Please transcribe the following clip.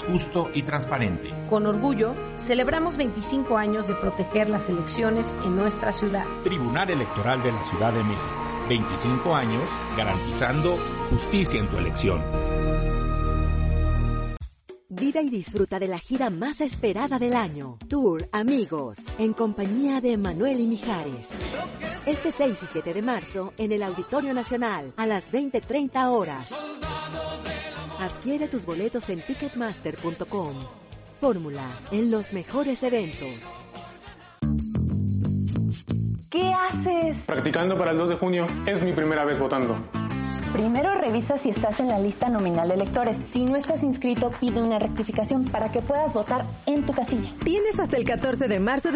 justo y transparente. Con orgullo, celebramos 25 años de proteger las elecciones en nuestra ciudad. Tribunal Electoral de la Ciudad de México. 25 años garantizando justicia en tu elección. Vive y disfruta de la gira más esperada del año. Tour Amigos, en compañía de Manuel y Mijares. Este 6 y 7 de marzo, en el Auditorio Nacional, a las 20:30 horas. Adquiere tus boletos en ticketmaster.com. Fórmula, en los mejores eventos. ¿Qué haces? Practicando para el 2 de junio. Es mi primera vez votando. Primero revisa si estás en la lista nominal de electores. Si no estás inscrito, pide una rectificación para que puedas votar en tu casilla. Tienes hasta el 14 de marzo